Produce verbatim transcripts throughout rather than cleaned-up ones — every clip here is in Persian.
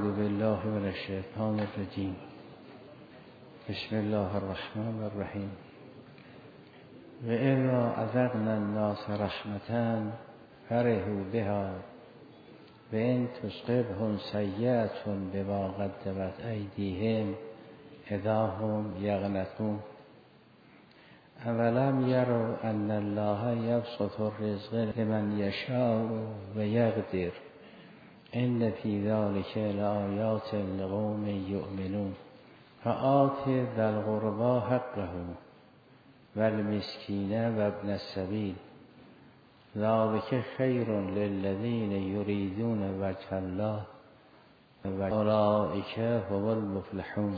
اعوذ بالله من الشیطان الرجیم. بسم الله الرحمن الرحیم. و اذا اذقنا الناس رحمة فرحوا بها و ان تصبهم سیئة بما قدمت ایدیهم اذا هم یقنطون. اولم یروا ان الله یبسط الرزق لمن یشاء و یقدر ان فی ذلک لآیات لقوم یؤمنون. فآت ذا القربى حقه والمسکین و ابن السبیل ذلک خیر للذین یریدون وجه الله و اولئک هم المفلحون.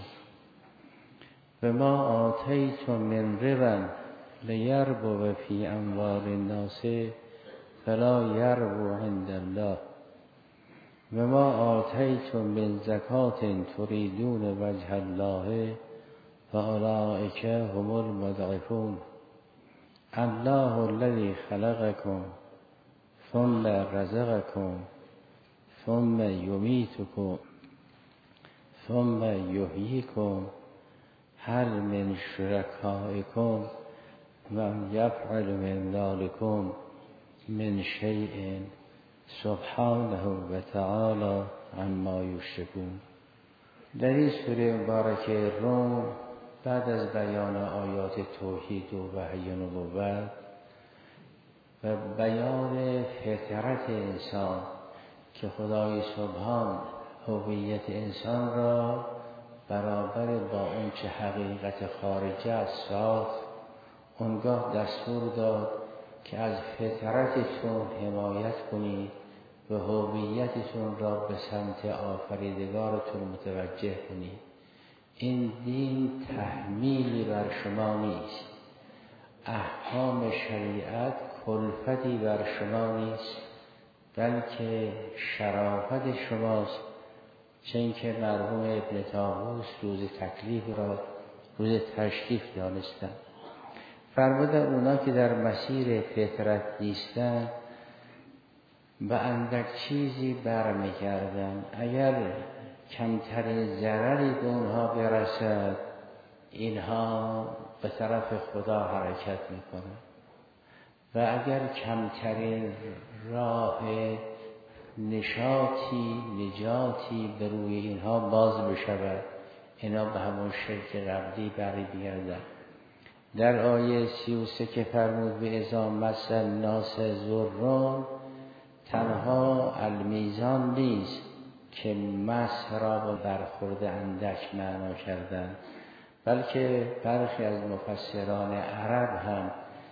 بما آتیتم من ربا لیربو فی اموال الناس فلا یربو عند الله وما آتیتم من زکاة تریدون وجه الله فاولئک هم المضعفون. الله الذی خلقکم ثم رزقکم ثم یمیتکم ثم یحییکم هل من شرکائکم من یفعل من ذلکم من شیء سبحانه و تعالی عما یشرکون. در این سوره مبارکه روم بعد از بیان آیات توحید و وحی و نبوت و بیان فطرت انسان که خدای سبحان هویت انسان را برابر با اون چه حقیقت خارجه از ساخت، اونگاه دستور داد که از فطرتتون حمایت کنید و هویتتون را به سمت آفریدگارتون متوجه کنید. این دین تحمیلی بر شما نیست، احکام شریعت کلفتی بر شما نیست، بلکه شرافت شماست. چون که مرحوم ابن طاووس روز تکلیف را روز تشریف دانستند. فرمودند اونا که در مسیر فطرت نیستند به اندک چیزی برمیگردند. اگر کمترین ضرری به اونها برسد اینها به طرف خدا حرکت میکنند و اگر کمترین راه نشاطی نجاتی به روی اینها باز بشود اینا به همون شرک قبلی برمیگردند. در آیه سی و سه که فرمود به اذا مس الناس ضر، تنها المیزان نیست که مس را با برخورد اندک معنا کردن، بلکه برخی از مفسران عرب هم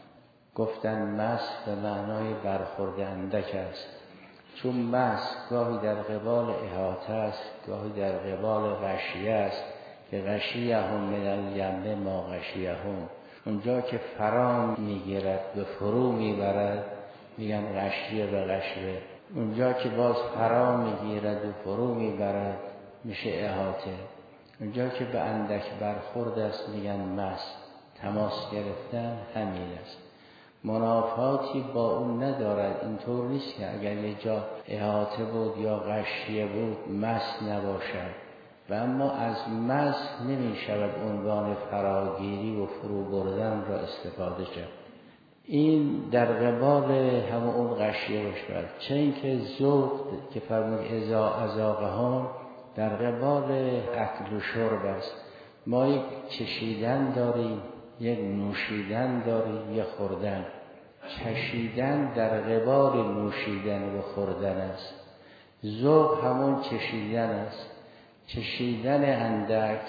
گفتن مس به معنای برخورد اندک است، چون مس گاهی در قبال احاطه است، گاهی در قبال غشیه است که غشیه هم من الیم ما غشیه هم. اونجا که فرا میگیرد به فرو میبرد میگن غشیه به غشیه، اونجا که باز فرا میگیرد و فرو میبرد میشه احاطه، اونجا که به اندک برخورد است میگن مس. تماس گرفتن همین است، منافاتی با اون ندارد. اینطور نیست که اگر یه جا احاطه بود یا غشیه بود مس نباشد، و اما از مس نمی شود عنوان فراگیری و فرو بردن را استفاده شد. این در قبال همون اون غشیه باشد. چون که ذوق که فرمود اذا اذاقهم در قبال اکل و شرب است. ما یک چشیدن داریم، یک نوشیدن داریم، یک خوردن. چشیدن در قبال نوشیدن و خوردن است. ذوق همون چشیدن است. چشیدن اندک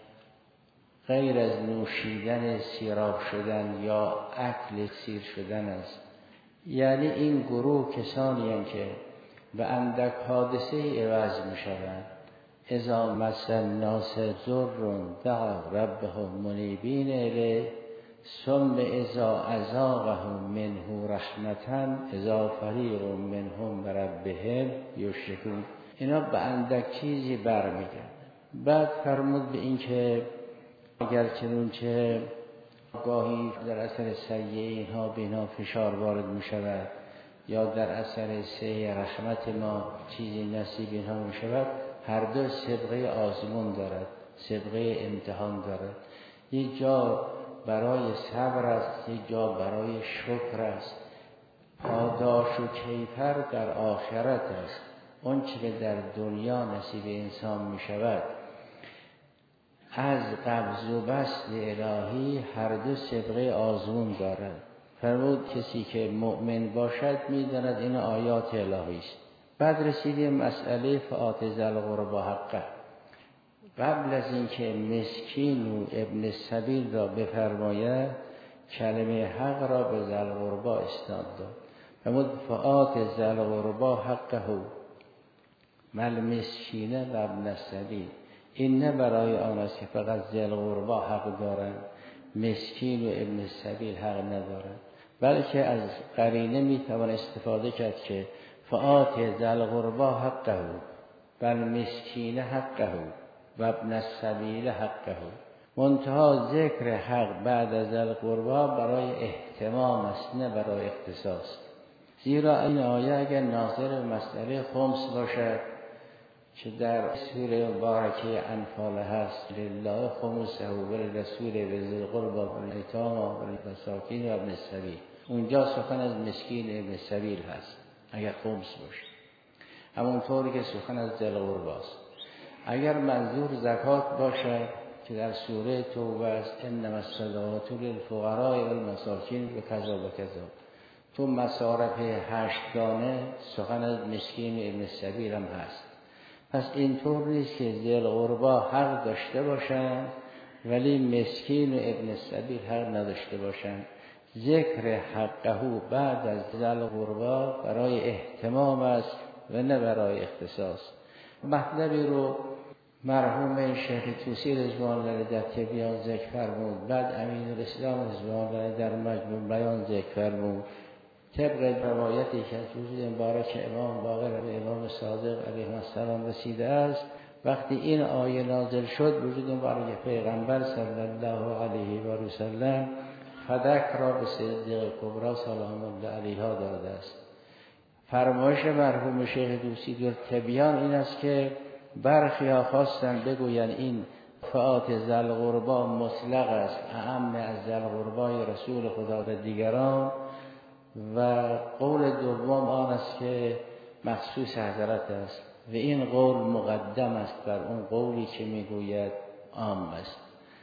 غیر از نوشیدن سیراب شدن یا اکل سیر شدن است. یعنی این گروه کسانی هستند که به اندک حادثه عوض می شوند. اذا مس الناس ضر دعوا ربهم منیبین الیه ثم اذا اذاقهم منه رحمة اذا فریق منهم بربهم یشرکون. اینا به اندک چیزی برمیگردن. بعد فرمود به این که اگر چنانچه گاهی در اثر سیئه اینها به اینها فشار وارد می شود یا در اثر سیئه رحمت ما چیزی نصیب اینها می شود، هر دو سابقه آزمون دارد، سابقه امتحان دارد. یک جا برای صبر است، یک جا برای شکر است. پاداش و کیفر در آخرت است. اون چه که در دنیا نصیب انسان می شود از قبض و بسط الهی هر دو سابقه آزمون دارد. فرمود کسی که مؤمن باشد می داند این آیات الهی است. بعد رسیدیم مسئله فآت ذی القربی حقه. قبل از اینکه مسکین و ابن السبیل را بفرماید کلمه حق را به ذی القربی اسناد داد. فرمود فآت ذی القربی حقه مل مسکین و ابن السبیل. این نه برای آن است که فقط ذی القربی حق دارند، مسکین و ابن السبیل حق ندارند، بلکه از قرینه میتوان استفاده کرد که فآت ذی القربی حقه و المسکین حقه و ابن السبیل حقه. منتها ذکر حق بعد از ذی القربی برای اهتمام است، نه برای اختصاص. زیرا این آیه اگر ناظر به مسئله خمس باشد که در سوره مبارکه انفال هست لله خمسه و للرسول و ذی القربی و الیتامی و المساکین و ابن السبیل، اونجا سخن از مسکین ابن السبیل هست اگر خمس باشه، همونطوری که سخن از ذی القربی است. اگر منظور زکات باشد که در سوره توبه است انما الصدقات للفقراء و المساکین و کذا و کذا، تو مصارف هشتگانه سخن از مسکین ابن السبیل هم هست. پس اینطور نیست که ذی القربی حق داشته باشند ولی مسکین و ابن السبیل حق نداشته باشند. ذکر حقه بعد از ذی القربی برای اهتمام است و نه برای اختصاص. مطلبی رو مرحوم شیخ طوسی رضوان الله در تبیان ذکر فرمود، بعد امین الاسلام رضوان الله در مجموع بیان ذکر فرمود. طبق روایتی که از وجود مبارک امام باقر و امام صادق علیه السلام رسیده است، وقتی این آیه نازل شد وجود مبارک پیغمبر صلی الله علیه و سلم فدک را به صدیقه کبری سلام الله علیها داده است. فرمایش مرحوم شیخ طوسی در تبیان این است که برخی ها خواستن بگوین این فآت ذی القربی مطلق است، اعم از ذی القربی رسول خدا و دیگران، و قول دوم آن است که مخصوص حضرت است و این قول مقدم است بر اون قولی که میگوید عام است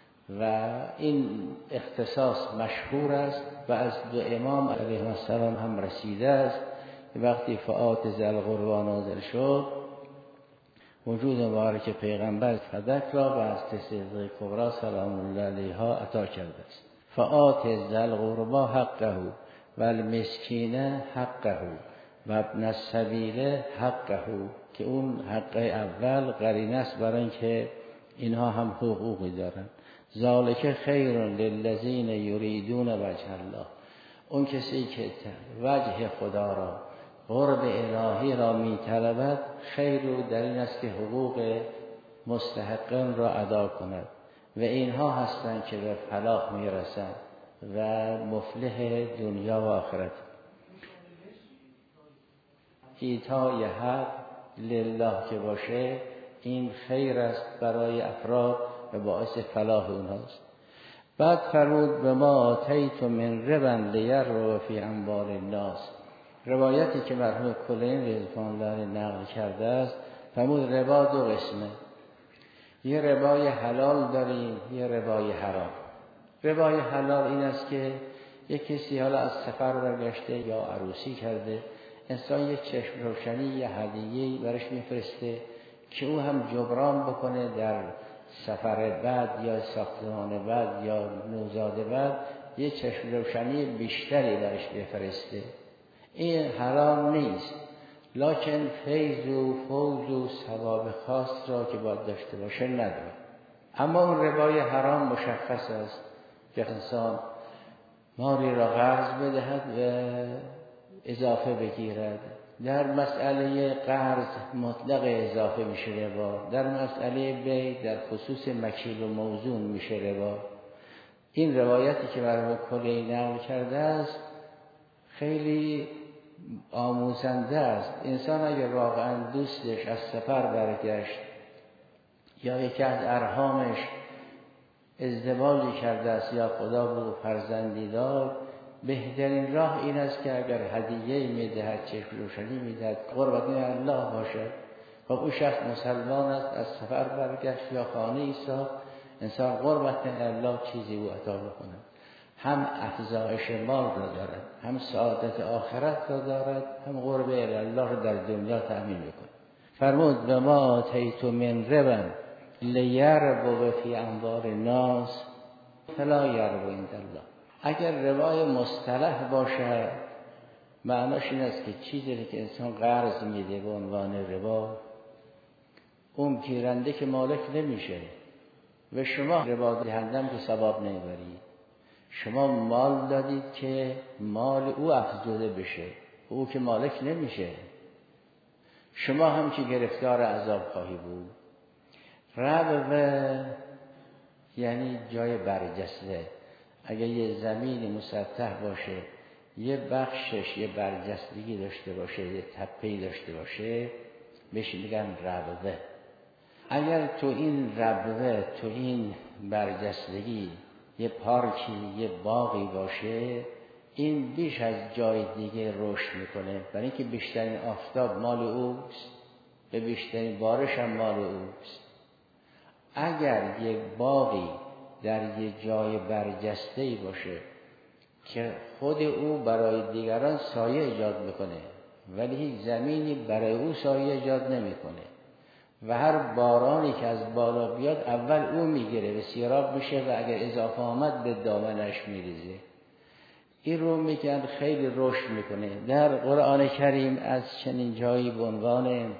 و این اختصاص مشهور است و از دو امام علیه السلام هم رسیده است. وقتی فآت ذی القربی نازل شد وجود مبارک پیغمبر فدک را به از صدیقه کبری سلام الله علیها عطا کرده است. فآت ذی القربی حقه و المسکین حقه و ابن السبیل حقه، که اون حق اول قرینه است برای اینکه اینها هم حقوقی دارن. ذالک خیر للذین یریدون وجه الله، اون کسی که وجه خدا را قرب الهی را می طلبد خیر او در این است که حقوق مستحقین را ادا کند و اینها هستند که به فلاح می رسند و مفلح دنیا و آخرت. ایتای حق لله که باشه این خیر است برای افراد و باعث فلاح اونهاست. بعد فرمود به ما آتیت من ربا لیربو فی اموال الناس. روایتی که مرحوم کلین رضوان الله نقل کرده است فرمود ربا دو قسمه، یه ربای حلال داریم یه ربای حرام. ربای حلال این است که یک کسی حالا از سفر برگشته یا عروسی کرده، انسان یک چشم روشنی یا هدیه‌ای برش میفرسته که او هم جبران بکنه در سفر بعد یا ساختمان بعد یا نوزاد بعد یک چشم روشنی بیشتری برش بفرسته. این حرام نیست، لکن فیض و فوز و ثواب خاص را که باید داشته باشه نداره. اما اون ربای حرام مشخص است که انسان ماری را قرض بدهد و اضافه بگیرد. در مسئله قرض مطلق اضافه میشه ربا، در مسئله بیع در خصوص مکیل و موزون میشه ربا. این روایتی که مرحوم کلی نقل کرده است خیلی آموزنده است. انسان اگر واقعا دوستش از سفر برگشت یا یکی از ارحامش ازدواجی کرده است یا خدا به او فرزندی داد، بهترین راه این است که اگر هدیه میدهد، چشم روشنی میدهد، قربانی الله باشد. خب اون شخص مسلمان است، از سفر برگشت یا خانه ای ساخت، انسان قربت الله چیزی او عطا بکنه، هم افزایش مال را دارد، هم سعادت آخرت را دارد، هم قرب الله را در دنیا تأمین میکنه. فرمود و ما آتیت من ربا لیربو فی اموال الناس فلا یربو عند الله. اگر روای مصطلح باشد معناش این است که چیزی که انسان قرض میده به عنوان ربا، اون گیرنده که مالک نمیشه و شما ربا دهندم که ثواب نمیبرید. شما مال دادید که مال او افزوده بشه، او که مالک نمیشه، شما هم که گرفتار عذاب خواهی بود. ربو یعنی جای برجسته. اگر یه زمین مسطح باشه، یه بخشش یه برجستگی داشته باشه، یه تپه‌ای داشته باشه، بهش میگن ربوه. اگر تو این ربوه، تو این برجستگی یه پارکی، یه باغی باشه، این بیش از جای دیگه رشد میکنه، برای اینکه بیشترین آفتاب مال اوست، به بیشترین بارش هم مال اوست. اگر یک باغی در یک جای برجسته‌ای باشه که خود او برای دیگران سایه ایجاد میکنه ولی هیچ زمینی برای او سایه ایجاد نمیکنه و هر بارانی که از بالا بیاد اول او میگیره و سیراب میشه و اگر اضافه آمد به دامنش میریزه، این رو میگن خیلی رشد میکنه. در قرآن کریم از چنین جایی به عنوان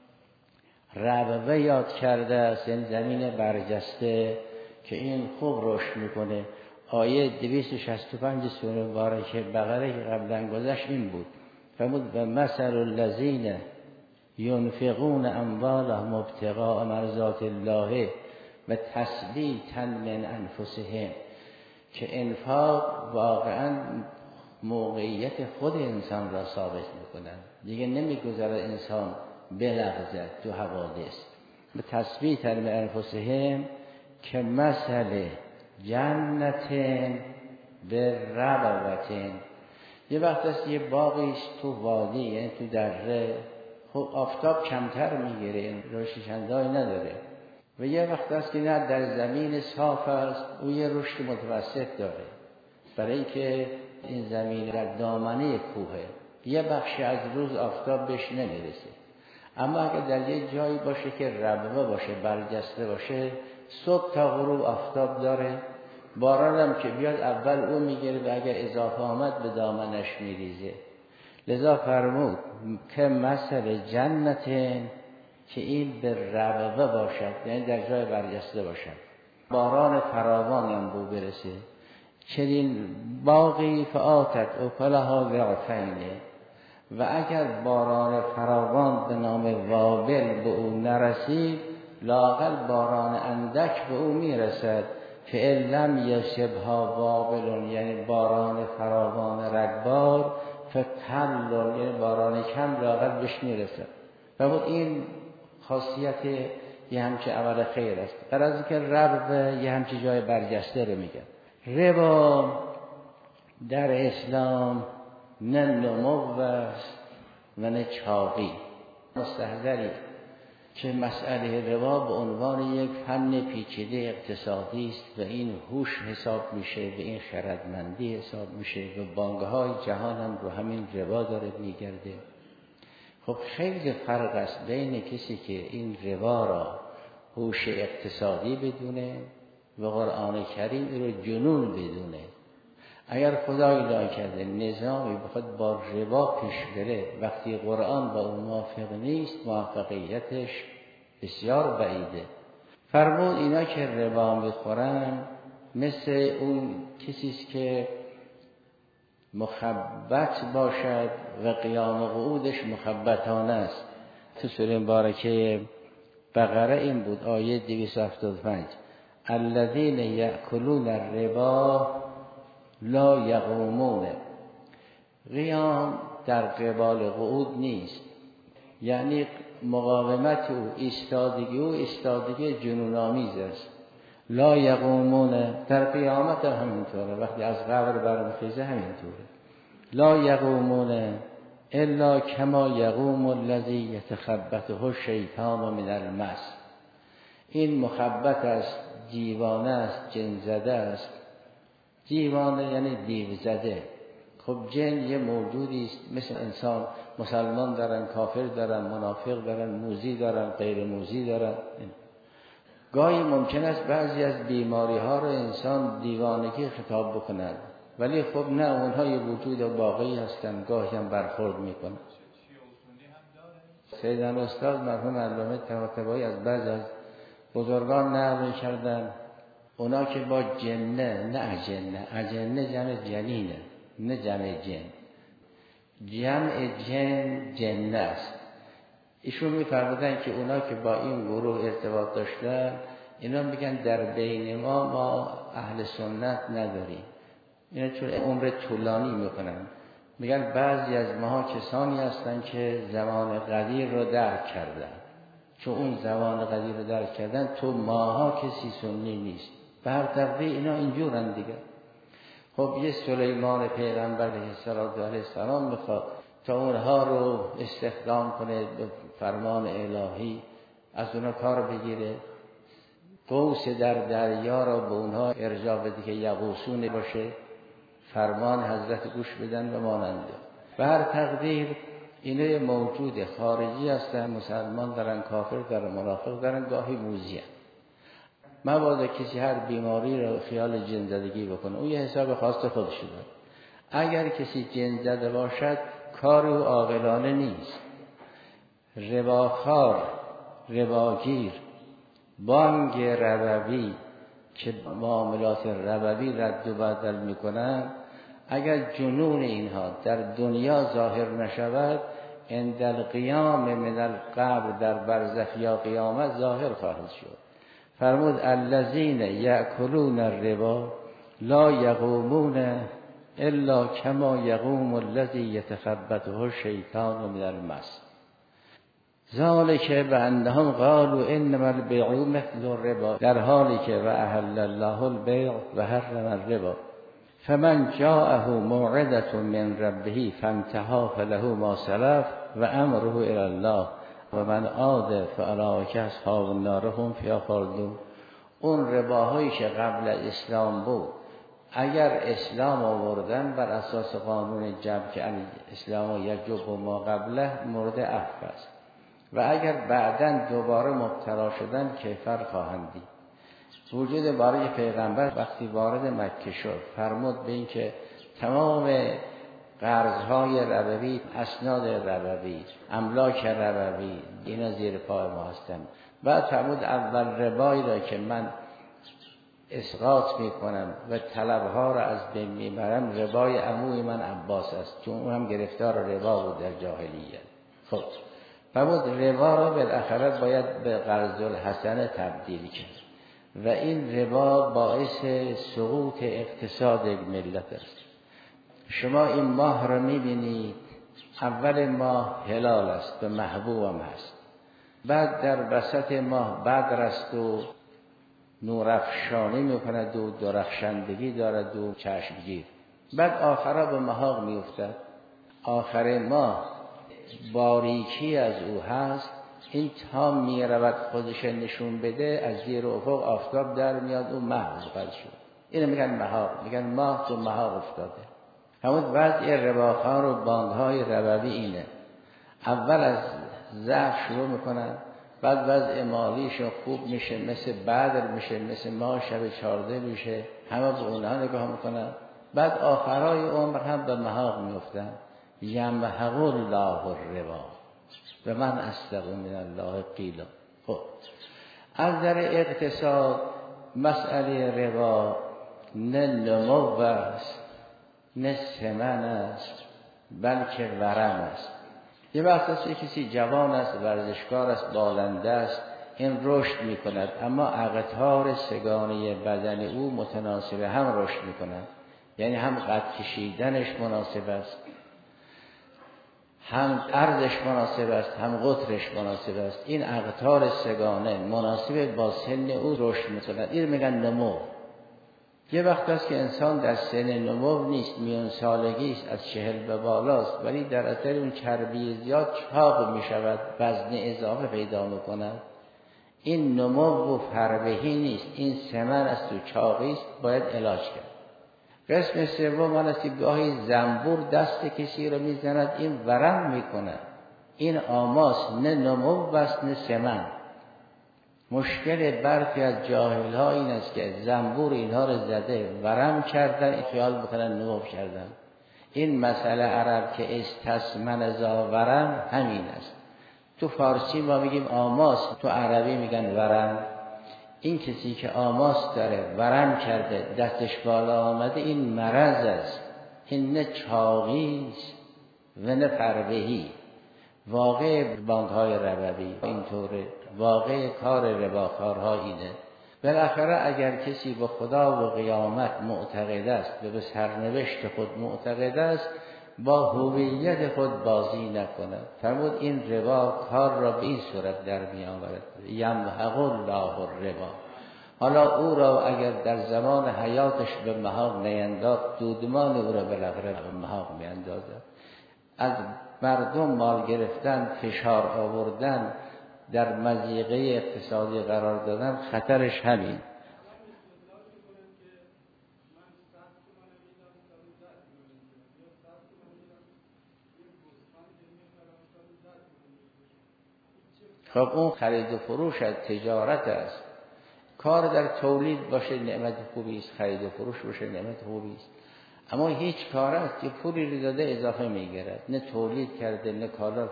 ربوه یاد کرده است، یعنی زمین برجسته که این خوب رشد میکنه. آیه دویست و شصت و پنج سوره مبارکه بقره که قبلا گذشت این بود، فرمود و مثل الذین ينفقون اموالهم ابتغاء مرضات الله و تثبیتا من انفسهم، که انفاق واقعا موقعیت خود انسان را ثابت میکنن، دیگه نمیگذاره انسان بلغزد تو حوادث. و تثبیتا من انفسهم که مثل جنت به ربوتن. یه وقت است یه باقی تو وادی، یعنی تو دره، خب آفتاب کمتر میگیره، رشد چندانی نداره، و یه وقت است که نه در زمین صاف است، او یه رشد متوسط داره، برای اینکه این زمین در دامنه کوهه، یه بخشی از روز آفتاب بهش نمیرسه. اما اگر در یه جایی باشه که ربوه باشه، برجسته باشه، صبح تا غروب آفتاب داره، باران هم که بیاد اول او میگیره و اگر اضافه آمد به دامنش میریزه. لذا فرمود که مثل جنت، که این به ربوه باشد، یعنی در جای برجسته باشد، باران فراوان هم بو برسه. چنین باقی فآتت اکلها ضعفین، و اگر باران فراوان به نام وابل به او نرسید، لااقل باران اندک به او میرسد. فإن یصبها وابل، یعنی باران فراوان رگبار، فطل، یعنی باران کم لااقل بهش میرسد. و این خاصیت یه همچه عمل خیر است. غرض که ربا یه همچه جای برجسته رو میگن. ربا در اسلام نه نمو است و نه چاقی. مستحضری که مسئله ربا به عنوان یک فن پیچیده اقتصادی است و این هوش حساب میشه و این خردمندی حساب میشه و بانک‌های جهان هم رو همین ربا داره میگرده. خب خیلی فرق است بین کسی که این ربا را هوش اقتصادی بدونه و قرآن کریم این رو جنون بدونه. اگر خدای ناکرده نظامی بخواد با ربا پیش بره، وقتی قرآن با اون موافق نیست، موفقیتش بسیار بعیده. فرمود اینا که ربا میخورن مثل اون کسیست که مخبط باشد و قیام قعودش مخبطانه است. تو سوره مبارکه بقره این بود، آیه دویست و هفتاد و پنج، الذین یأکلون الربا لا یقومون. قیام در قبال قعود نیست، یعنی مقاومت او، ایستادگی او ایستادگی جنون‌آمیز است. لا یقومون، در قیامت همینطوره، وقتی از قبر برمیخیزه همینطوره. لا یقومون الا کما یقوم الذی یتخبطه الشیطان من المس. این مخبط است، دیوانه است، جن زده است. دیوانه یعنی دیو زده. خب جن یه موجودی است مثل انسان، مسلمان دارن، کافر دارن، منافق دارن، موذی دارن، غیر موذی دارن. گاهی ممکن است بعضی از بیماری ها رو انسان دیوانگی خطاب بکنند، ولی خب نه، اونها یه وجود واقعی هستن، گاهی هم برخورد میکنن. سیدنا استاد مرحوم علامه طباطبایی از بعضی از بزرگان نقل کردن اونا که با جنه، نه اجنه، اجنه جمع جنینه، نه جمع جن، جمع جن جنه است. ایشون می‌فرمودن که اونا که با این گروه ارتباط داشتن، اینا میگن در بین ما ما اهل سنت نداریم. اینا چون عمر طولانی میکنن، میگن بعضی از ماها کسانی هستن که زمان قدیر رو درک کردن. چون اون زمان قدیر رو درک کردن، تو ماها کسی سنی نیست. به هر تقدیر اینا اینجورن دیگه. خب یه سلیمان پیغمبر علیه السلام میخواد تا اونها رو استخدام کنه به فرمان الهی، از اونها کار بگیره، قوس در دریا رو به اونها ارجاع بده که یغوصون باشه، فرمان حضرت گوش بدن و ماننده. به هر تقدیر اینه موجود خارجی هستن، مسلمان دارن، کافر دارن، منافق دارن، گاهی موذی هستن. مبادا کسی هر بیماری رو خیال جن زدگی بکنه، اون یه حساب خاص خودش داره. اگر کسی جن زده باشد کار او عاقلانه نیست. رباخوار، رباگیر، بانگ ربوی که معاملات ربوی رد و بدل میکنن، اگر جنون اینها در دنیا ظاهر نشود، عند القیام من القبر در برزخ یا قیامت ظاهر خواهد شد. فرمود الذین یأکلون الربا لا یقومون الا کما یقوم الذی یتخبطه الشیطان من المس. ذالک بانهم قالوا انما البیع مثل الربا، در حالی که و احل الله البیع و حرم الربا. فمن جاءه موعظة من ربه فانتهى فله ما سلف و امره الی الله و من عاد فاولئک اصحاب النار هم فیها خالدون. اون رباهایی که قبل اسلام بود، اگر اسلام آوردن بر اساس قانون جبر که اسلام یجب و ما قبله مورد عفو است، و اگر بعداً دوباره مبتلا شدن کفر خواهند دید. وجود باره پیغمبر وقتی وارد مکه شد فرمود به این که تمام قرضهای ربوی، اسناد ربوی، املاک ربوی اینا زیر پای ما هستن. بعد فرمود اول ربایی را که من اسقاط میکنم و طلبها را از بین میبرم ربای عموی من عباس است، چون اون هم گرفتار ربا بود در جاهلیت. خب فرمود ربا را بالاخره باید به قرض الحسنه تبدیل کرد و این ربا باعث سقوط اقتصاد یک ملت است. شما این ماه را میبینید، اول ماه هلال است و محبوب هم هست، بعد در وسط ماه بدر است و نورافشانی میکند و درخشندگی دارد و چشمگیر، بعد آخرا به محاق میافتد. آخر ماه باریکی از او هست، این تا می رود خودش نشون بده، از زیر افق آفتاب در میاد و محض قد شد. اینو میگن محاق، میگن ماه تو محاق افتاده. همون وضع رباخوار و بانک‌های ربوی اینه، اول از ضعف شروع میکنن، بعد وضع مالیشون خوب میشه، مثل بدر میشه، مثل ماه شب چارده میشه، همه به اونها نگاه میکنن، بعد آخرای عمر هم به محاق میفتن. یمحق الله الربا و من اصدق من الله قیلا. خب از در اقتصاد مسئله ربا نه نمو است، نه ثمن است، بلکه ورم است. یه وقت است که کسی جوان است، ورزشکار است، بالنده است، این رشد می کند، اما اقطار سگانه بدن او متناسب هم رشد می کند، یعنی هم قد کشیدنش مناسب است، هم عرضش مناسب است هم قطرش مناسب است. این اقطار سگانه مناسب با سن او رشد می‌کنند. این میگن نمو. یه وقت است که انسان در سن نمو نیست، میان سالگی است، از چهل به بالاست، ولی در اثر اون چربی زیاد چاق میشود، وزن اضافه پیدا میکند. این نمو و فربهی نیست، این سمن است و چاقی است، باید علاج کرد. قسم سوم آن است که گاهی زنبور دست کسی رو میزند، این ورم میکند. این آماس نه نمو است نه سمن. مشکل برخی از جاهل ها این است که زنبور اینها رو زده، ورم کردن، خیال بکنن نمو کردن. این مسئله عرب که استسمن ذا ورم همین است. تو فارسی ما میگیم آماس، تو عربی میگن ورم. این کسی که آماس داره، ورم کرده، دستش بالا آمده، این مرض است. این نه چاقی است و نه فربهی. واقع بانک های ربوی اینطوره، واقع کار رباخارها اینه. بالاخره اگر کسی به خدا و قیامت معتقد است و به سرنوشت خود معتقد است، با هویت خود بازی نکند. فرمود این ربا کار را به این صورت در می آورد، یمحق الله الربا. حالا او را اگر در زمان حیاتش به محاق نینداخت، دودمان او را بالاخره به محاق می اندازد. از مردم مال گرفتن، فشار آوردن، در مضیقه اقتصادی قرار دادن، خطرش همین. خب اون خرید و فروش از تجارت است. کار در تولید باشه نعمت خوبی است، خرید و فروش باشه نعمت خوبی است. اما هیچ کار است که پولی رو داده اضافه میگیرد، نه تولید کرده نه کالا رو.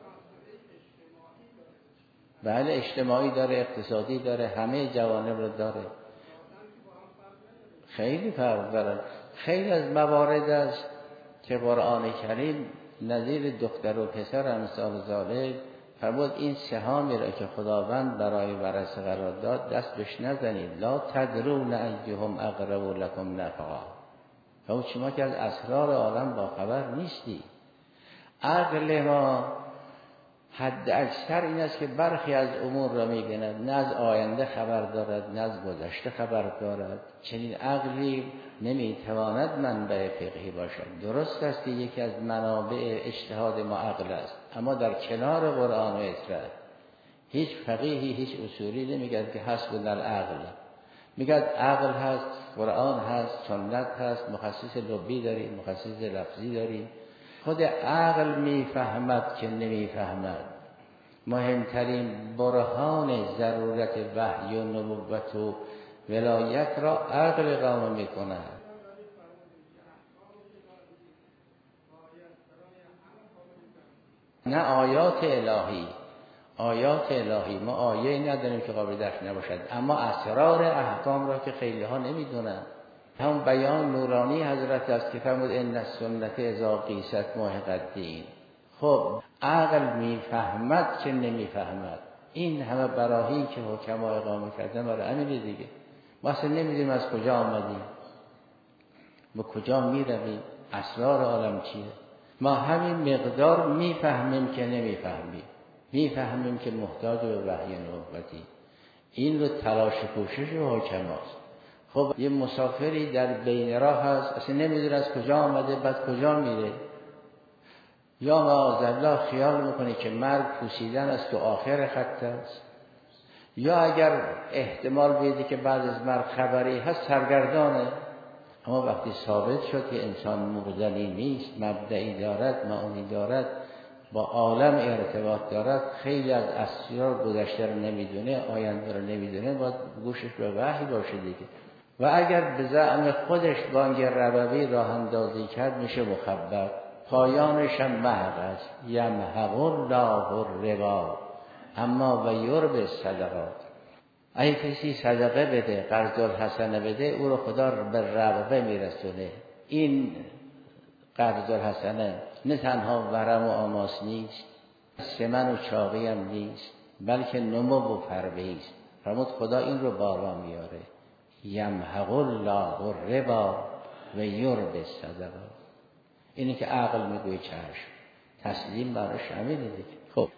بله اجتماعی داره، اقتصادی داره، همه جوانب رو داره. خیلی فرق داره. خیلی از موارد است که قرآن کریم نظیر دختر و پسر امثال ذالک فرمود این سهامی را که خداوند برای ورثه قرار داد دست بهش نزنید. لا تدرون ایهم اقرب لکم نفعا. و شما که از اسرار عالم با خبر نیستی. عقل ما حد اکثر این است که برخی از امور را می‌بیند، نه از آینده خبر دارد نه از گذشته خبر دارد. چنین عقلی نمیتواند منبع فقهی باشد. درست است که یکی از منابع اجتهاد ما عقل است، اما در کنار قرآن و اطلاع هیچ فقیهی هیچ اصولی نمیگه که حسب العقل. میگه عقل هست، قرآن هست، سنت هست، مخصص لغوی داریم، مخصص لفظی داریم. خود عقل میفهمد که نمیفهمد. مهمترین برهان ضرورت وحی و نبوت و ولایت را عقل قائم میکند. نه آیات الهی. آیات الهی ما آیه نداریم که قابل درک نباشد، اما اسرار احکام را که خیلی ها نمیدونن. هم بیان نورانی حضرت است که فرمود ان السنت اذا قیست محق الدین. خب عقل میفهمد که نمیفهمد. این همه براهین که حکما اقامه کردن برای همین دیگه. ما اصلا نمیدونیم از کجا آمدیم، به کجا میرویم، اسرار عالم چیه. ما همین مقدار میفهمیم که نمیفهمیم، میفهمیم که محتاج به وحی نبوتی. این رو تلاش کوشش حکماست. خب یه مسافری در بین راه هست، اصلا نمیدونه از کجا آمده بعد کجا میره. یا معاذالله خیال میکنه که مرگ پوسیدن است و آخر خط است، یا اگر احتمال بیده که بعد از مرگ خبری هست سرگردانه. اما وقتی ثابت شد که انسان مبتلی نیست، مبدئی دارد، معانی دارد، با عالم ارتباط دارد، خیلی از اسرار گذشته رو نمیدونه، آینده رو نمیدونه، باید گوشش به وحی باشه دیگه. و اگر به زعم خودش بانگ ربوی راه اندازی کرد میشه مخبر. پایانش هم محق است. یمحق الله الربا اما و یربی صدقات. اگه کسی صدقه بده، قرض الحسنه بده، او رو خدا به ربوه میرسونه. این قرض الحسنه نه تنها ورم و آماس نیست، سمن و چاقی هم نیست، بلکه نمو و فربهی است. فرمود خدا این رو بارا میاره. یمحق الله الربا و یربی الصدقات. اینی که عقل میگوی چشم، تسلیم براش همینه دیگه. خب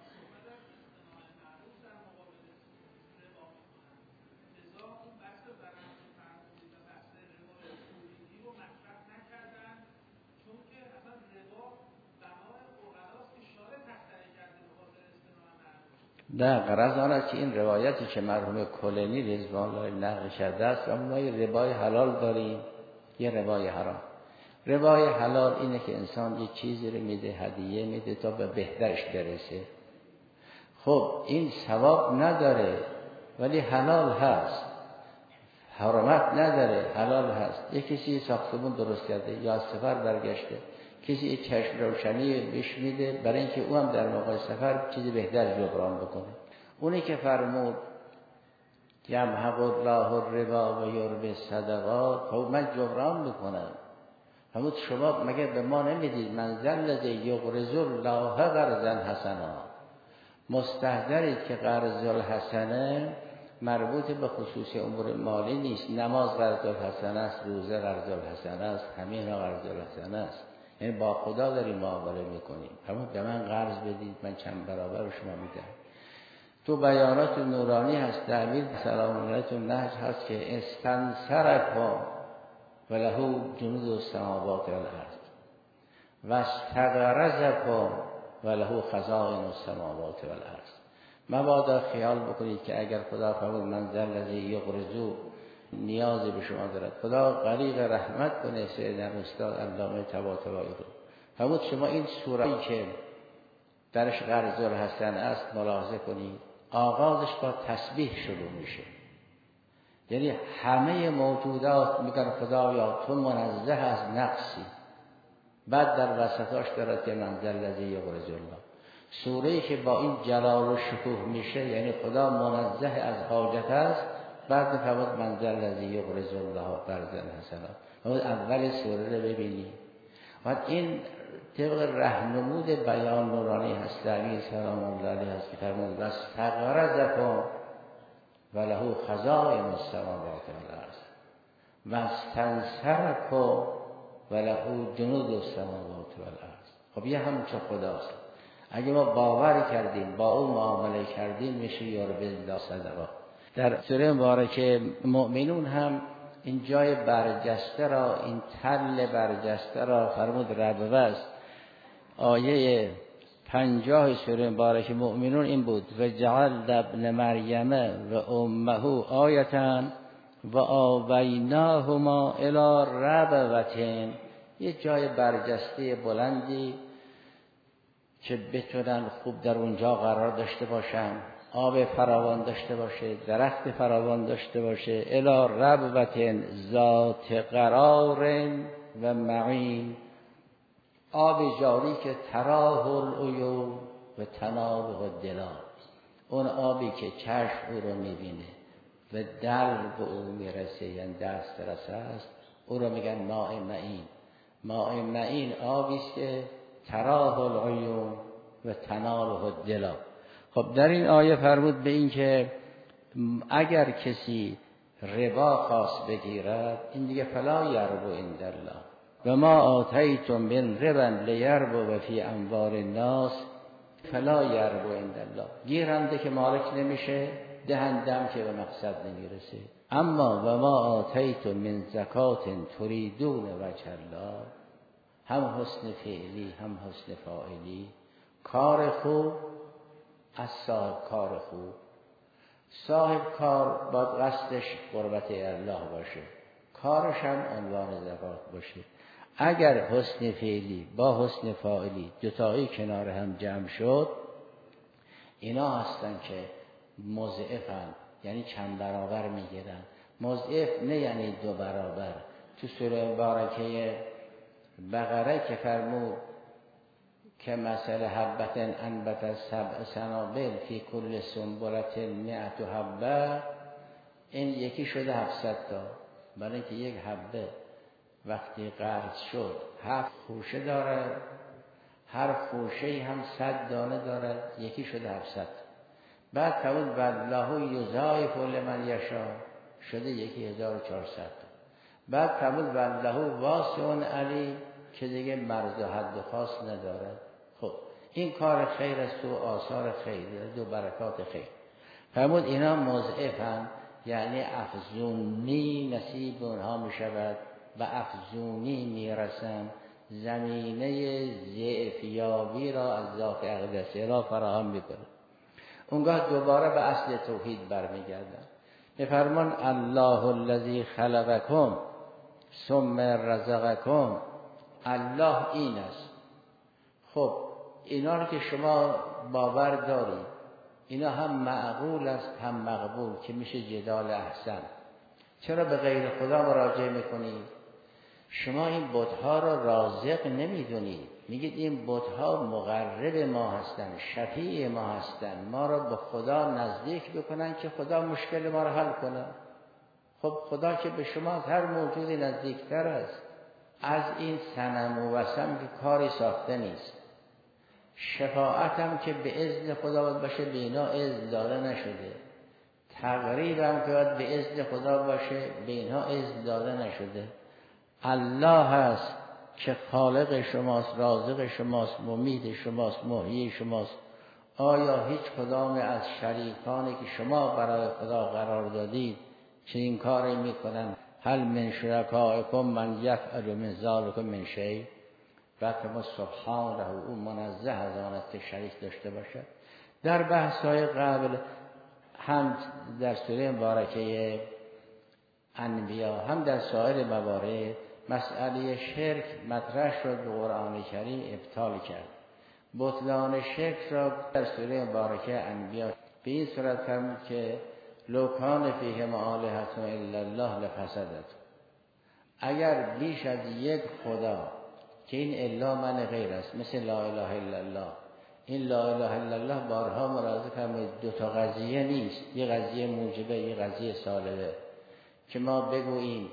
نه غرض آن است که این روایتی که مرحوم کلینی رضوان الله نقل کرده است، اما یه روای حلال داریم یه روای حرام. روای حلال اینه که انسان یه چیزی رو میده، هدیه میده تا به بهترش برسه. خب این ثواب نداره ولی حلال هست، حرمت نداره، حلال هست. یه کسی ساختمون درست کرده یا از سفر برگشته، کسی یک چشم روشنی بهش میده برای اینکه او هم در موقع سفر چیزی بهتر جبران بکنه. اونی که فرمود یمحق الله الربا و یربی الصدقات، خب من جبران میکنم. فرمود شما مگه به ما نمیدید من ذا الذی یقرض الله قرضا حسنا؟ مستحضرید که قرض الحسنه مربوط به خصوصی امور مالی نیست. نماز قرض الحسنه است، روزه قرض الحسنه است، همین قرض الحسنه است. یعنی با خدا داریم معامله میکنیم. فرمود به من قرض بدید من چند برابر رو شما میدم. تو بیانات نورانی هست، تعبیر سلام علیه النهج هست که استنصرکم و له جنود السماوات والارض و استغرضکم و له خزائن السماوات والارض. مبادا خیال بکنید که اگر خدا فرمود من ذا الذی یقرض نیازی به شما دارد، خدا غریق رحمت کنه سیدنا استاد علامه طباطبایی رو. فرمود شما این سوره‌ای که درش قرض الحسن است ملاحظه کنید، آغازش با تسبیح شروع میشه. یعنی همه موجودات میگن خدایا تو منزه از نقصی، بعد در وسطاش دارد که من ذا الذی یقرض الله. سوره‌ای که با این جلال و شکوه میشه یعنی خدا منزه از حاجت است، بعد فرمود من ذا الذی یقرض الله قرضا حسنا. اول سوره رو ببینید. بعد این طبق راهنمود بیان نورانی هست تعبیر سلام الله علیه هست که فرمود واستغرضکم و له خزائن السماوات والارض و استنصرکم و له جنود السماوات والارض. خب یه همون چه خداست. اگه ما باور کردیم با اون معامله کردیم میشه یارب الله صدقه. در سوره مبارکه مؤمنون هم این جای برجسته را، این تل برجسته را فرمود ربوه است. آیه پنجاه سوره مبارکه مؤمنون این بود و جعل ابن مریم و امه آیتا و آویناهما الی ربوتین. یه جای برجسته بلندی که بتونن خوب در اونجا قرار داشته باشن، آب فراوان داشته باشه، درخت فراوان داشته باشه. الی ربوتین ذات قرار و معین، آب جاری که تراه العیون و تنابه الدلال. اون آبی که چشم او رو میبینه و دل به او میرسه، یعنی دست رسه است، او رو میگن ماء معین. ماء معین آبی است که تراه العیون و تنابه الدلال. خب در این آیه فرمود به این که اگر کسی ربا خواست بگیرد این دیگه فلا یربو عند الله و ما آتیتم من ربا لیربو فی اموال الناس فلا یربو عند الله. گیرنده که مالک نمیشه، دهندم که به مقصد نمیرسه. اما و ما آتیتم من زکات تریدون وجه الله، هم حسن فعلی هم حسن فاعلی، کار خوب از صاحب کار خوب. صاحب کار باید قصدش قربت الله باشه، کارش هم عنوان زکات باشه. اگر حسن فعلی با حسن فاعلی دوتایی کنار هم جمع شد، اینا هستن که مضاعفن، یعنی چند برابر میگیرن. مضاعف نه یعنی دو برابر. تو سوره مبارکه بقره که فرمود که مثل حبت انبت سبع سنابل فی کل سنبلت مئت حبه، این یکی شده هفتصد تا. برای اینکه یک حبه وقتی قرض شد هفت خوشه داره، هر خوشه هم صد دانه داره، یکی شده هفتصد. بعد فرمود والله یضاعف لمن یشاء، شده یکی هزار و چهارصد. بعد فرمود والله واسع علیم، که دیگه مرز و حد و خاص نداره. خب این کار خیر است و آثار خیر و برکات خیر. فرمود اینا مضعفن، یعنی افزونی نصیب اونها می شود و افزونی می رسن، زمینه ضعفیابی را از ذات اقدسه را فراهم میکنه. اونگاه دوباره به اصل توحید برمیگردن. به فرمان الله الذی خلقکم ثم رزقکم، الله این است. خب اینا رو که شما باور دارید، اینا هم معقول است هم مقبول که میشه جدال احسن. چرا به غیر خدا مراجعه میکنید؟ شما این بت‌ها را رازق نمیدونید، میگید این بت‌ها مقرب ما هستند، شفیع ما هستند، ما را به خدا نزدیک بکنن که خدا مشکل ما را حل کنه. خب خدا که به شما از هر موجودی نزدیکتر است. از این صنم و وثن که کاری ساخته نیست. شفاعت هم که به اذن خدا باید باشه، به اینا اذن داده نشده. تقریب هم که باید به اذن خدا باشه، به اینها اذن داده نشده. الله هست که خالق شماست، رازق شماست، ممید شماست، محیی شماست. آیا هیچ کدام از شریکانی که شما برای خدا قرار دادید چه این کاری میکنن؟ هل من شرکائکم من یفعل من ذلک من شیء؟ و که سبحانه او منزه از آن است که شریک داشته باشد. در بحث‌های قبل هم در سوره مبارکه انبیا هم در سایر موارد مسئله شرک مطرح شد، به قرآن کریم ابطال کرد. بطلان شرک را در سوره مبارکه انبیا به این صورت فرمود که لو کان فیهم آلهة الا الله لفسدت. اگر بیش از یک خدا که این الا من غیر است، مثل لا اله الا الله، این لا اله الا الله بارها مراجعه فرمود دو تا قضیه نیست، یه قضیه موجبه یه قضیه سالبه، که ما بگوییم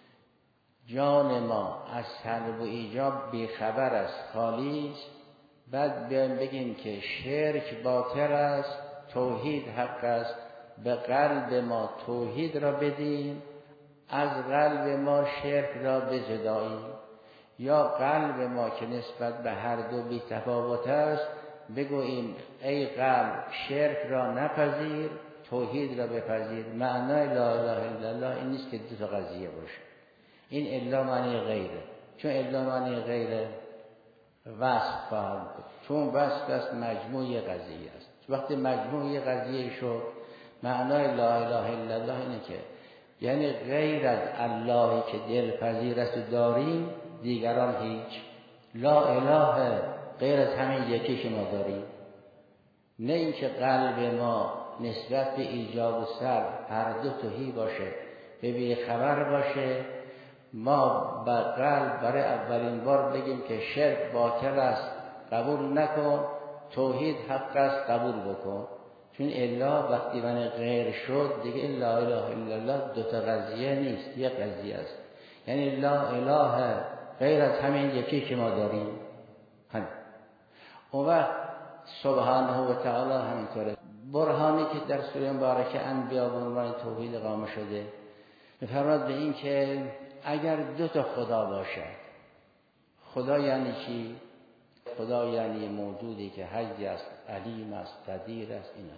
جان ما از سلب و ایجاب بیخبر است، خالی است، بعد بیایم بگیم که شرک باطل است، توحید حق است، به قلب ما توحید را بدیم، از قلب ما شرک را بجداییم، یا قلب ما که نسبت به هر دو بی تفاوت است بگوییم ای قلب شرک را نپذیر، توحید را بپذیر. معنای لا اله الا الله این نیست که دو تا قضیه باشه. این الا معنی غیره، چون الا معنی غیره وصف خواهد بود، چون وصف است مجموعی قضیه است. وقتی مجموعی قضیه شد معنای لا اله الا الله اینه که یعنی غیر از اللهی که دلپذیر است و داریم دیگران هیچ. لا اله غیر از همین یکی که ما داریم. نه اینکه قلب ما نسبت به ایجاب و سلب هر دو توهی باشه، به بی خبر باشه، ما به قلب برای اولین بار بگیم که شرک باطل است قبول نکن، توحید حق است قبول بکن. چون الا وقتی من غیر شد دیگه لا اله الا الله دو تا قضیه نیست، یک قضیه است. یعنی لا اله غیر از همین یکی که ما داریم. هم اون وقت سبحانه و تعالی همینطوره. برهانی که در سوره مبارکه انبیا به عنوان توحید قائم شده می‌فرماد به این که اگر دو تا خدا باشد، خدا یعنی چی؟ خدا یعنی موجودی که حی است، علیم است، قدیر است. اینا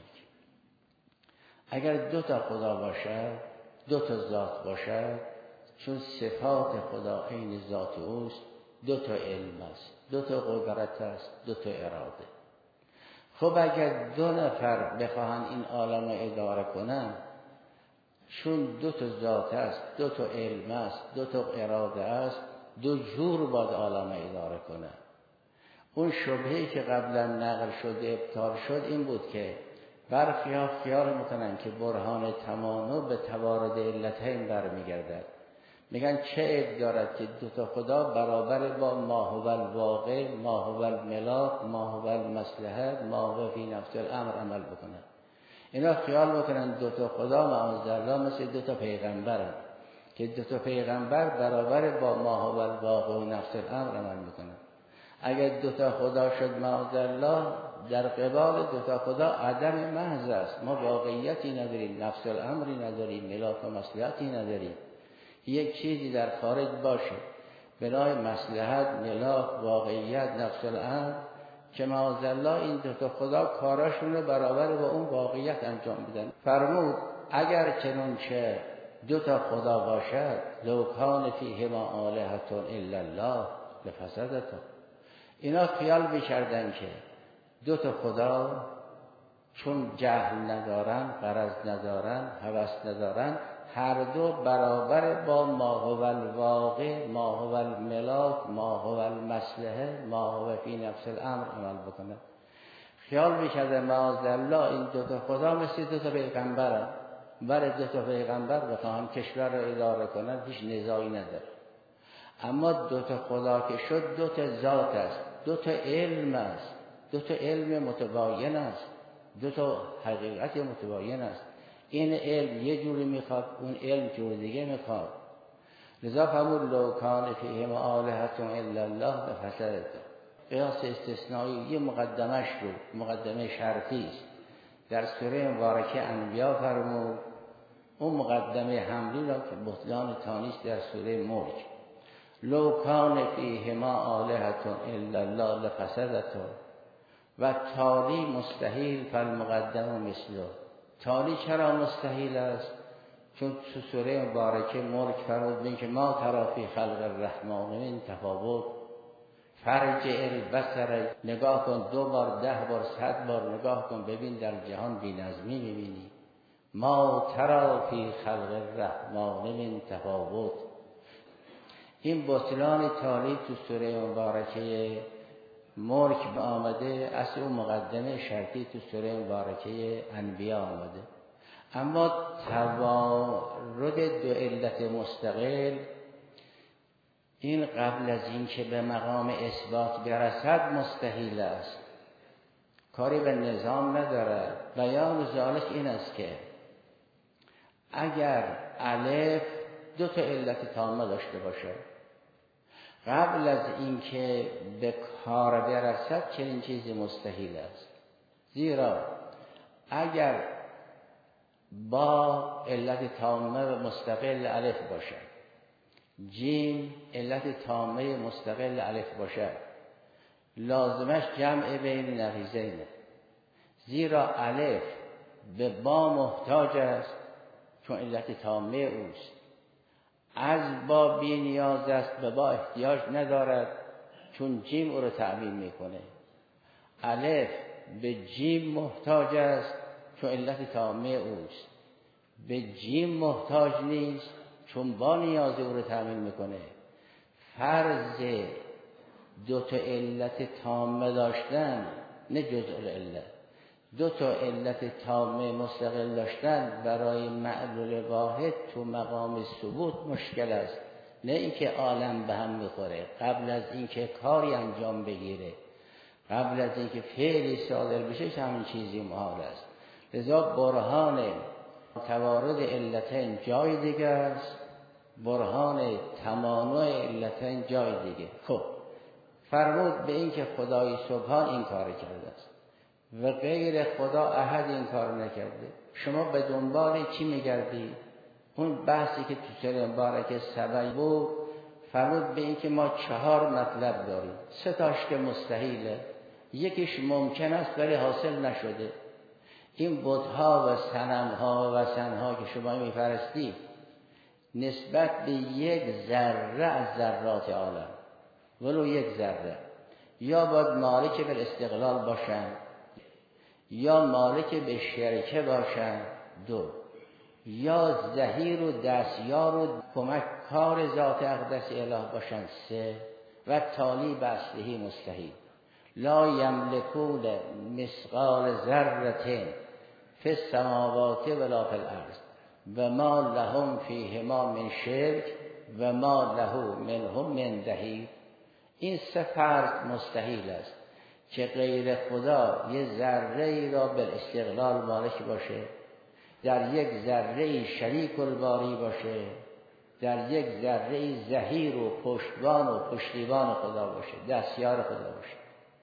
اگر دو تا خدا باشد، دو تا ذات باشد، چون صفات خدا عین ذات اوست، دو تا علم است، دو تا قدرت است، دو تا اراده. خب اگر دو نفر بخواهند این عالم را اداره کنند، چون دو تا ذات است، دو تا علم است، دو تا اراده است، دو جور باید عالم را اداره کنند. اون شبهه‌ای که قبلا نقل شده ابطال شد این بود که برخی ها خیال میکنن که برهان تمانع به توارد علتین برمیگردد. میگن چه عیب دارد که دو تا خدا برابر با ما هو الواقع، ما هو الملاک، ما هو المصلحت، ما هو فی نفس الامر عمل بکنن. اینا خیال میکنن دو تا خدا معاذالله مثل دو تا پیغمبرن که دو تا پیغمبر برابر با ما هو الواقع و نفس الامر عمل میکنن. اگر دو تا خدا شد معاذالله در قبال دو تا خدا عدم محض است. ما واقعیتی نداریم، نفس الامری نداریم، ملاک و مصلحتی نداریم. یک چیزی در خارج باشه بنای مصلحت، ملاک، واقعیت، نفس الامر، که معاذالله این دو تا خدا کاراشون رو برابر با اون واقعیت انجام بدن. فرمود اگر چنانچه دو تا خدا باشد لو کان فیهما آلهة الا الله لفسدتا. اینا خیال می‌کردن که دو تا خدا چون جهل ندارن، غرض ندارن، هوس ندارن، هر دو برابر با ما هو الواقع، ما هو الملاک، ما هو المصلحه، ما هو فی نفس الامر عمل بکنه. خیال می‌کردن معاذالله این دو تا خدا مثل دو تا پیغمبرن. برای دو تا پیغمبر بخواهم کشور را اداره کنن هیچ نزاعی نداره. اما دو تا خدا که شد دو تا ذات است، دو تا علم است، دو تا علم متباین است، دو تا حقیقت متباین است. این علم یه جوری میخواد، اون علم جور دیگه میخواد. لذا فرمود لو کان فیهما آلهة الا الله لفسدتا. قیاس استثنایی یه مقدمش رو، مقدمه شرطی است، در سوره مبارکه انبیا فرمود. اون مقدمه حملی را که بطلان تانیست در سوره ملک. لو کان فیهما آلهة الا الله لفسدتا و تالی مستحیل فالمقدم مثله. تالی چرا مستحیل است؟ چون تو سوره مبارکه ملک فرمود بین که ما تری فی خلق الرحمن من تفاوت فرجع البصر، نگاه کن دو بار، ده بار، صد بار نگاه کن ببین در جهان بی نظمی میبینی. ما تری فی خلق الرحمن من تفاوت. این بطلان تالی تو سوره مبارکه ملک آمده، اصل اون مقدمه شرطی تو سوره مبارکه انبیا آمده. اما توارد دو علت مستقل این قبل از این که به مقام اثبات برسد مستحیل است، کاری به نظام ندارد. بیان ذالک این است که اگر الف دو تا علت تامه داشته باشه قبل از اینکه به کار برسد چنین چیزی مستحیل است. زیرا اگر با علت تامه و مستقل الف باشد، جیم علت تامه مستقل الف باشد، لازمش جمع بین نقیضین. زیرا الف به با محتاج است چون علت تامه اوست، از با بی نیاز است، به با احتیاج ندارد چون جیم او رو تعمیم میکنه. الف به جیم محتاج است چون علت تامه اوست، به جیم محتاج نیست چون با نیاز او رو تعمیم میکنه. فرض دو تا علت تامه داشتن، نه جزء العلت، دو تا علت تامه مستقل داشتن برای معلول واحد تو مقام ثبوت مشکل است، نه اینکه عالم به هم میخوره. قبل از اینکه کاری انجام بگیره، قبل از اینکه فعلی صادر بشه همین چیزی محال است. لذا برهان توارد علتین جای دیگه است، برهان تمانع علتین جای دیگه. خب فرمود به این که خدای سبحان این کار کرده است و غیر خدا احد این کار نکرده. شما به دنبال چی میگردی؟ اون بحثی که تو سوره مبارکه سبع بود فرمود به این که ما چهار مطلب داریم، سه تاش که مستحیله، یکیش ممکن است ولی حاصل نشده. این بت‌ها و صنم‌ها و وثن‌ها که شما می‌پرستی نسبت به یک ذره از ذرات عالم، ولو یک ذره، یا باید مالک به استقلال باشن یا مالک به شرکه باشن، دو، یا ظهیر و دستیار و کمک کار ذات اقدس اله باشن، سه، و تالی به اصلهی مستحیل. لا یملکون مثقال ذره فی السماوات ولا فی الارض و ما لهم فیهما من شرک و ما له منهم من دهیر. این سه فرض مستحیل است که غیر خدا یه ذره ای را به استقلال مالک باشه، در یک ذره ای شریک الباری باشه، در یک ذره ای ظهیر و پشتبان و پشتیبان خدا باشه، دستیار خدا باشه.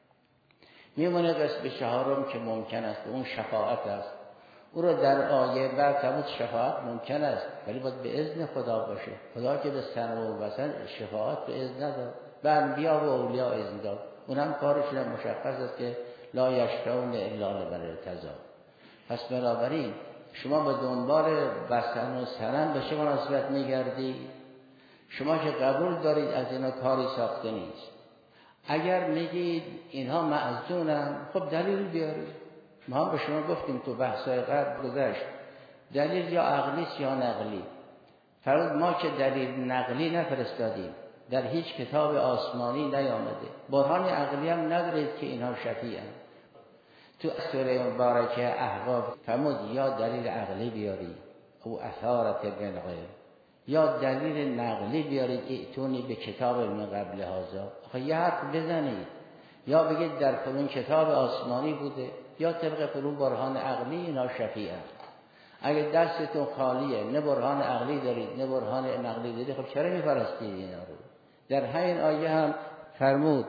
میمونه قسم چهارم که ممکن است، اون شفاعت است. او را در آیه بعد فرمود شفاعت ممکن است ولی باید به اذن خدا باشه. خدا که به صنم و وثن شفاعت به اذن نداد، به انبیا و اولیاء اذن داد. اونم کارشون مشخص است که لا یشفعون الا لمن ارتضی. پس بنابراین شما به دنبال بستن و سنن به چه مناسبت میگردی؟ شما که قبول دارید از اینا کاری ساخته نیست، اگر میگید اینها معزونن، خب دلیل بیارید. ما هم به شما گفتیم تو بحثای قبل گذشت، دلیل یا عقلی است یا نقلی. فرض ما که دلیل نقلی نفرستادیم، در هیچ کتاب آسمانی نیامده، برهان عقلی هم ندارید که اینها شفیعن. تو سوره مبارکه احقاف فرمود یا دلیل عقلی بیارید او اثارت بالغیب، یا دلیل نقلی بیارید ائتونی به کتاب من قبل هذا. آخه یه حرف بزنید، یا بگید در فلان کتاب آسمانی بوده، یا طبق فلان برهان عقلی اینا شفیعن. اگه دستتون خالیه، نه برهان عقلی دارید نه برهان نقلی دارید، خب چرا میپرستید اینا رو؟ در همین آیه هم فرمود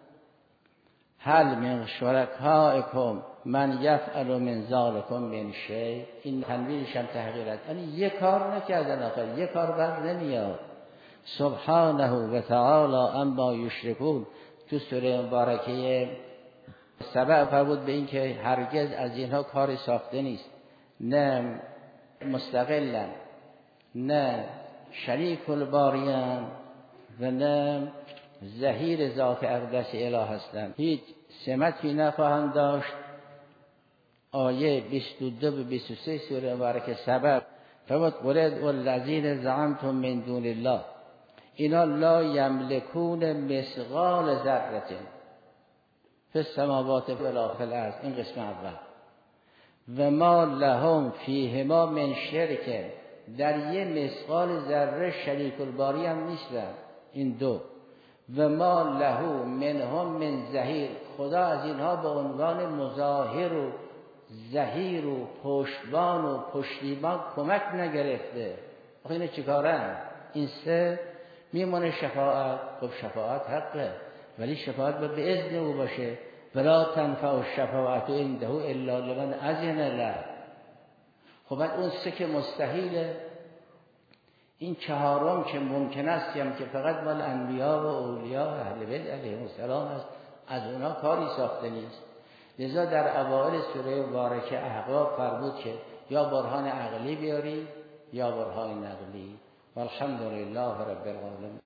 هل من شرکائکم من یفعل من ذالکم من شیء. این تنوینش هم تحقیرات، یعنی یک کار نکردن، آخر یک کار بر نمیاد. سبحانه و تعالی اما یشرکون. تو سوره مبارکه سبع فرمود به این که هرگز از اینها کاری ساخته نیست، نه مستقلن، نه شریک الباریان و نه ظهیر ذات اقدس اله هستند، هیچ سمتی نخواهند داشت. آیه بیست و دو به بیست و سه سوره مبارکه سبع فرمود قل والذین زعمتم من دون الله اینا لا یملکون مثقال ذره فی السماوات ولا فی الارض. این قسم اول. و ما لهم فیهما من شرک، در یه مثقال ذره شریک الباری هم نیستن. این دو. و ما له منهم من ظهیر، خدا از اینها به عنوان مظاهر و ظهیر و پشتبان و پشتیبان کمک نگرفته. آخه اینه چیکارن؟ این سه میمونه شفاعت. خب شفاعت حقه، ولی شفاعت به اذن او باشه. ولا تنفع الشفاعت عنده الا لمن اذن له. خب بعد اون سه که مستحیله، این چهارم که ممکن است هم که فقط مال انبیا و اولیا و اهل بیت علیهم السلام است، از اونا کاری ساخته نیست. لذا در اوائل سوره مبارکه احقاف فرمود که یا برهان عقلی بیاری یا برهان نقلی. والحمد لله رب العالمین.